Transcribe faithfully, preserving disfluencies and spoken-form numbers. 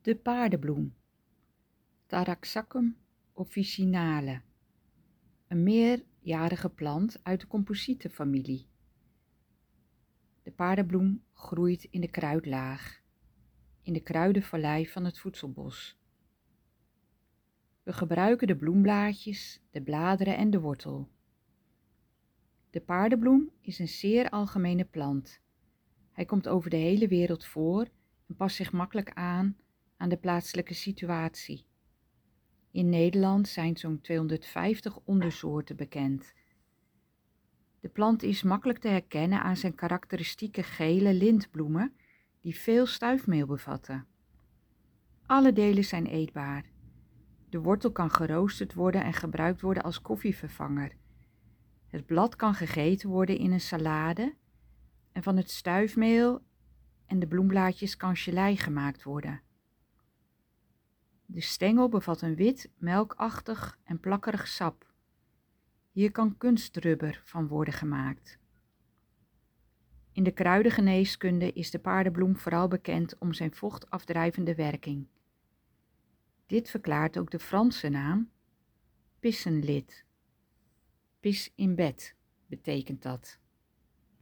De paardenbloem, Taraxacum officinale, een meerjarige plant uit de composietenfamilie. De paardenbloem groeit in de kruidlaag, in de kruidenvallei van het voedselbos. We gebruiken de bloemblaadjes, de bladeren en de wortel. De paardenbloem is een zeer algemene plant. Hij komt over de hele wereld voor en past zich makkelijk aan aan de plaatselijke situatie. In Nederland zijn zo'n tweehonderdvijftig ondersoorten bekend. De plant is makkelijk te herkennen aan zijn karakteristieke gele lintbloemen die veel stuifmeel bevatten. Alle delen zijn eetbaar. De wortel kan geroosterd worden en gebruikt worden als koffievervanger. Het blad kan gegeten worden in een salade en van het stuifmeel en de bloemblaadjes kan gelei gemaakt worden. De stengel bevat een wit, melkachtig en plakkerig sap. Hier kan kunstrubber van worden gemaakt. In de kruidengeneeskunde is de paardenbloem vooral bekend om zijn vochtafdrijvende werking. Dit verklaart ook de Franse naam pissenlit. Pis in bed betekent dat.